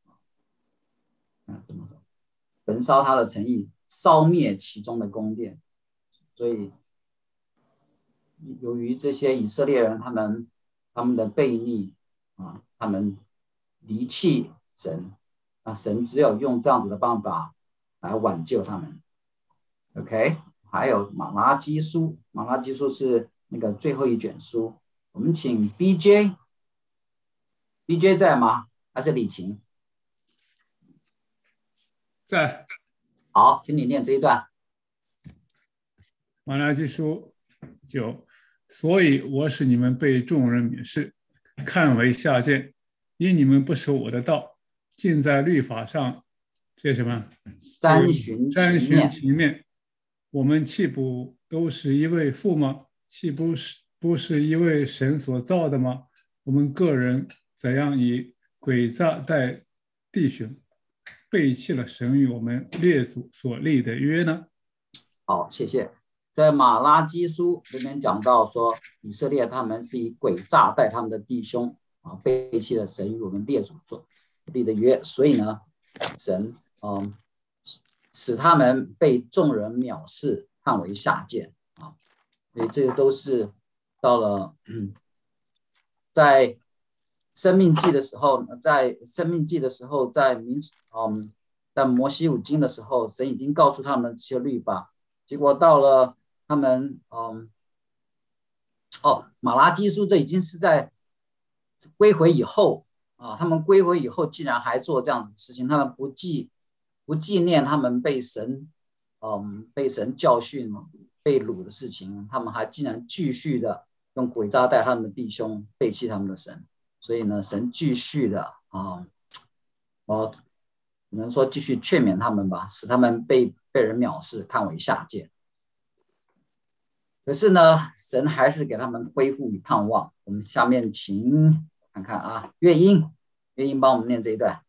啊，怎么说？焚烧他的城邑，烧灭其中的宫殿。所以由于这些以色列人他们他们的悖逆啊，他们离弃神，那神只有用这样子的办法来挽救他们。OK， 还有马拉基书，马拉基书是那个最后一卷书，我们请 B J，B J 在吗？还是李晴？ 在。 好，请你念这一段。 马拉基书九，所以我使你们被众人藐视，看为下贱，因你们不守我的道，尽在律法上，这什么？ 沾寻沾其面。 寻其面。我们岂不都是一位父吗？岂不是不是一位神所造的吗？我们个人怎样以诡诈待弟兄，背弃了神与我们列祖所立的约呢？ 好，谢谢。在马拉基书里面讲到说，以色列他们是以诡诈待他们的弟兄啊，背弃了神与我们列祖所立的约，所以呢，神嗯使他们被众人藐视，看为下贱啊。所以这个都是到了嗯，在生命记的时候，在生命记的时候，在民嗯，在摩西五经的时候，神已经告诉他们这些律法，结果到了他们嗯，哦，马拉基书这已经是在归回以后啊，他们归回以后，竟然还做这样的事情，他们不记不纪念他们被神嗯被神教训被掳的事情，他们还竟然继续的用诡诈待他们的弟兄，背弃他们的神，所以呢，神继续的啊，我只能说继续劝勉他们吧，使他们被被人藐视，看为下贱。可是呢，神还是给他们恢复与盼望。我们下面请看看啊，乐音，乐音帮我们念这一段。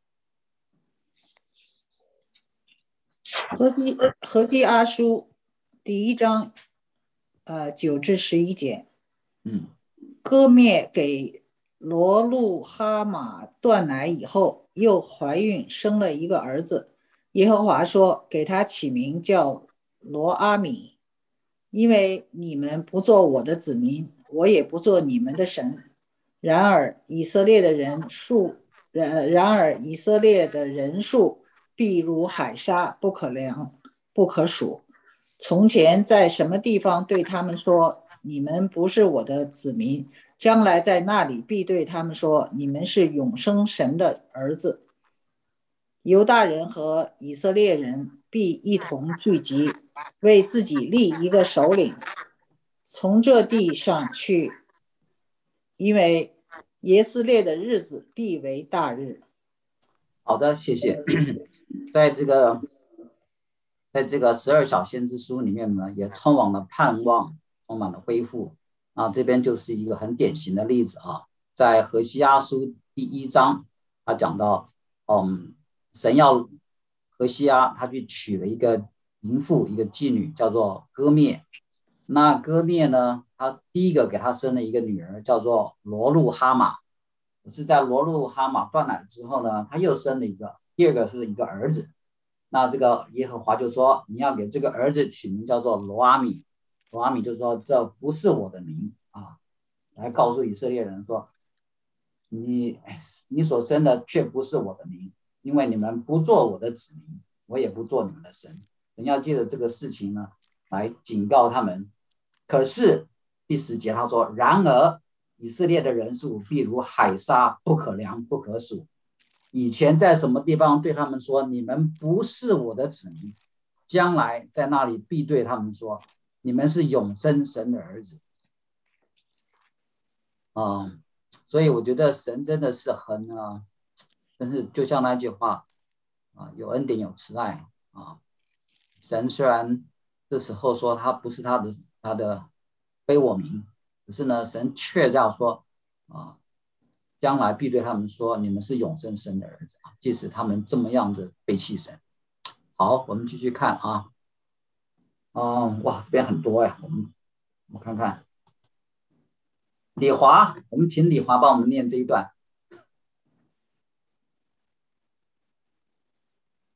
何西何西阿书第一章，呃九至十一节。 嗯， 割灭给罗路哈马断奶以后，又怀孕生了一个儿子。耶和华说，给他起名叫罗阿米，因为你们不做我的子民，我也不做你们的神。然而以色列的人数，呃，然而以色列的人数必如海沙，不可量，不可数。从前在什么地方对他们说，你们不是我的子民，将来在那里必对他们说，你们是永生神的儿子。犹大人和以色列人必一同聚集，为自己立一个首领，从这地上去，因为耶斯列的日子必为大日。 好的，谢谢。在这个在这个十二小先知书里面呢，也充满了盼望，充满了恢复。啊，这边就是一个很典型的例子啊，在何西阿书第一章，他讲到，嗯，神要何西阿他去娶了一个淫妇，一个妓女，叫做歌灭。那歌灭呢，他第一个给他生了一个女儿，叫做罗路哈玛。可是，在罗路哈玛断奶之后呢，他又生了一个，第二个是一个儿子。那这个耶和华就说，你要给这个儿子取名叫做罗阿米。罗阿米就说，这不是我的名啊，来告诉以色列人说，你你所生的却不是我的名，因为你们不做我的子民，我也不做你们的神。神要借着这个事情呢，来警告他们。可是第十节他说，然而以色列的人数必如海沙，不可量，不可数。以前在什么地方对他们说，你们不是我的子民，将来在那里必对他们说，你们是永生神的儿子。嗯，所以我觉得神真的是很啊，但是就像那句话啊，有恩典有慈爱啊。神虽然这时候说他不是他的他的非我民，可是呢，神却要说啊，将来必对他们说，你们是永生神的儿子啊，即使他们这么样子背弃神。好，我们继续看啊。嗯，哇，这边很多呀，我们我看看。李华，我们请李华帮我们念这一段。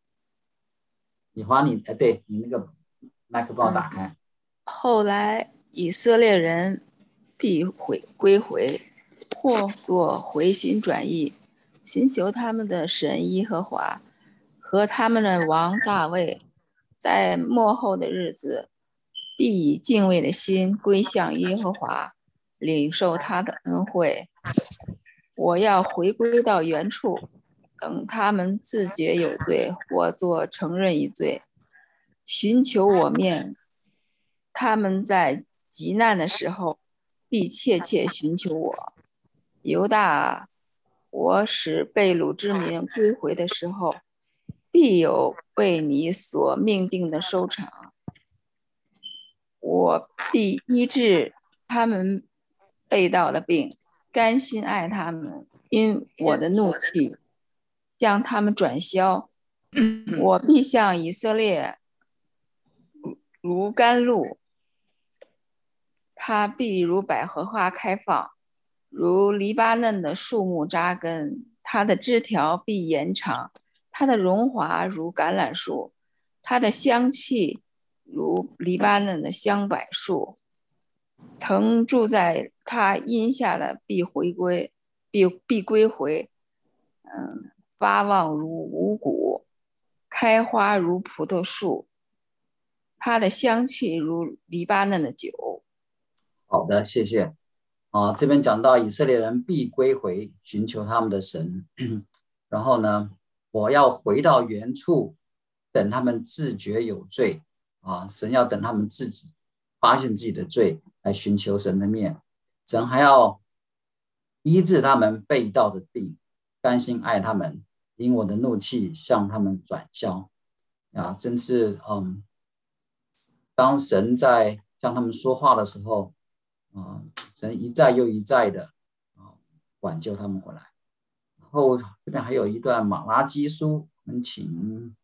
李华你，你哎，对你那个麦克风打开。 后来以色列人必回归回，或作回心转意，寻求他们的神耶和华和他们的王大卫，在末后的日子，必以敬畏的心归向耶和华，领受他的恩惠。我要回归到原处，等他们自觉有罪，或作承认一罪，寻求我面。他们在极难的时候，必切切寻求我。犹大，我使被掳之民归回的时候，必有为你所命定的收场。我必医治他们被盗的病，甘心爱他们，因我的怒气将他们转消。我必向以色列如甘露，它必如百合花开放，如黎巴嫩的树木扎根，它的枝条必延长，它的荣华如橄榄树，它的香气如黎巴嫩的香柏树。曾住在它荫下的必回归，必必归回，嗯，发旺如五谷，开花如葡萄树，它的香气如黎巴嫩的酒。 好的，谢谢。啊，这边讲到以色列人必归回，寻求他们的神。然后呢，我要回到原处，等他们自觉有罪。啊，神要等他们自己发现自己的罪，来寻求神的面。神还要医治他们被盗的病，甘心爱他们，因我的怒气向他们转消。啊，真是嗯，当神在向他们说话的时候，啊，神一再又一再的啊挽救他们回来。然后这边还有一段马拉基书，我们请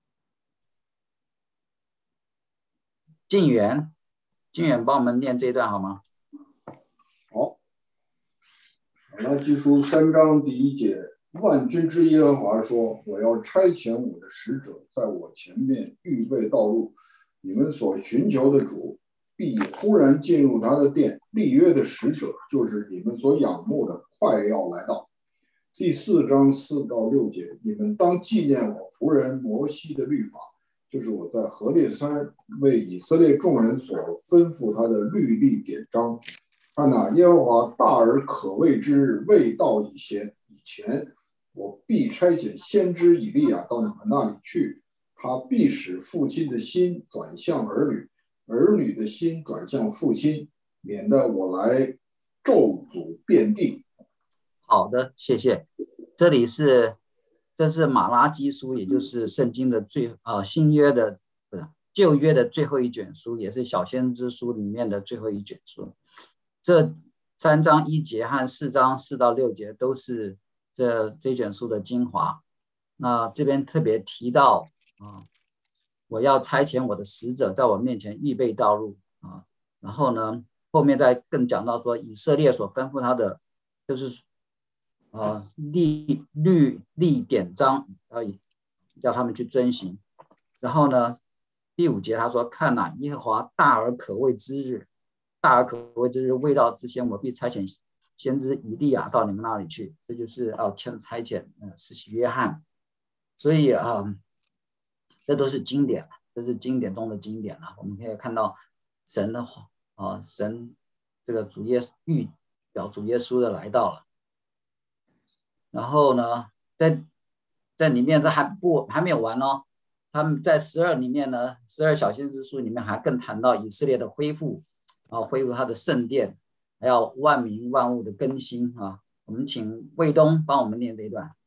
静远，静远帮我们念这一段好吗？ 好，马拉基书三章第一节，万军之耶和华说：“我要差遣我的使者在我前面预备道路，你们所寻求的主必忽然进入他的殿，立约的使者就是你们所仰慕的，快要来到。”第四章四到六节，你们当纪念我仆人摩西的律法，就是我在何烈山为以色列众人所吩咐他的律例典章。看哪，耶和华大而可畏之日未到以前，以前我必差遣先知以利亚到你们那里去，他必使父亲的心转向儿女，儿女的心转向父亲，免得我来咒诅遍地。 好的，谢谢。这里是，这是马拉基书，也就是圣经的最啊新约的不是旧约的最后一卷书，也是小先知书里面的最后一卷书。这三章一节和四章四到六节都是这这卷书的精华。那这边特别提到啊，我要差遣我的使者在我面前预备道路啊。然后呢，后面再更讲到说，以色列所吩咐他的就是啊律律例典章，要叫他们去遵行。然后呢，第五节他说：“看哪，耶和华大而可畏之日。”大而可畏之日未到之前，我必差遣先知以利亚到你们那里去。这就是要差遣呃施洗约翰。所以啊、呃，这都是经典，这是经典中的经典了。我们可以看到神的话啊，神这个主耶预表主耶稣的来到了。然后呢，在在里面这还不还没有完哦。他们在十二里面呢，十二小先知书里面还更谈到以色列的恢复。啊，恢复他的圣殿，还要万民万物的更新啊！我们请卫东帮我们念这一段。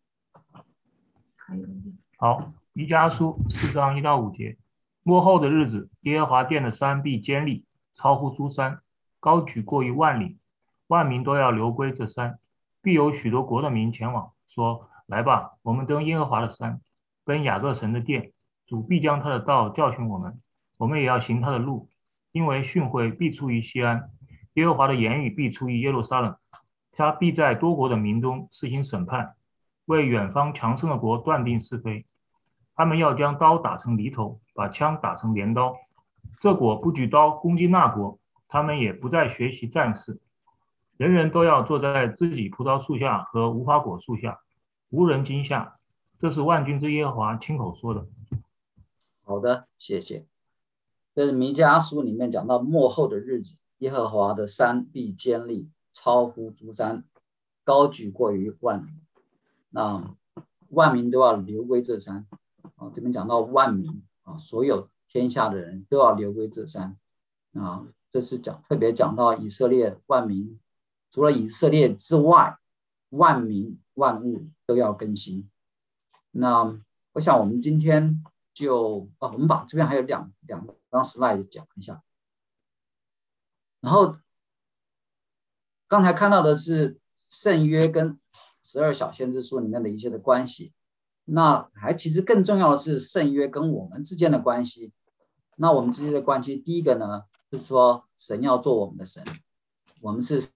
好，弥迦书四章一到五节，末后的日子，耶和华殿的山必坚立，超乎诸山，高举过于万里，万民都要流归这山，必有许多国的民前往，说：“来吧，我们登耶和华的山，奔雅各神的殿。主必将他的道教训我们，我们也要行他的路。”因为训诲必出于西安，耶和华的言语必出于耶路撒冷，他必在多国的民中施行审判，为远方强盛的国断定是非。他们要将刀打成犁头，把枪打成镰刀。这国不举刀攻击那国， 他们也不再学习战事，人人都要坐在自己葡萄树下和无花果树下，无人惊吓。这是万军之耶和华亲口说的。 好的，谢谢。这是弥迦书里面讲到末后的日子，耶和华的山必坚立，超乎诸山，高举过于万民。那万民都要流归这山啊，这边讲到万民啊，所有天下的人都要流归这山啊。这是讲特别讲到以色列万民，除了以色列之外，万民万物都要更新。那我想我们今天就啊，我们把这边还有两两张 slide 讲一下。然后刚才看到的是圣约跟十二小先知书里面的一些的关系，那还其实更重要的是圣约跟我们之间的关系。那我们之间的关系，第一个呢，就是说神要做我们的神，我们是